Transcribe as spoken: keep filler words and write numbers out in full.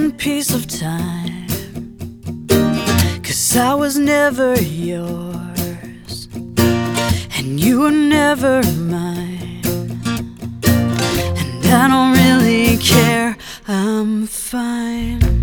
one piece of time, 'cause I was never yours and you were never mine, and I don't really care, I'm fine.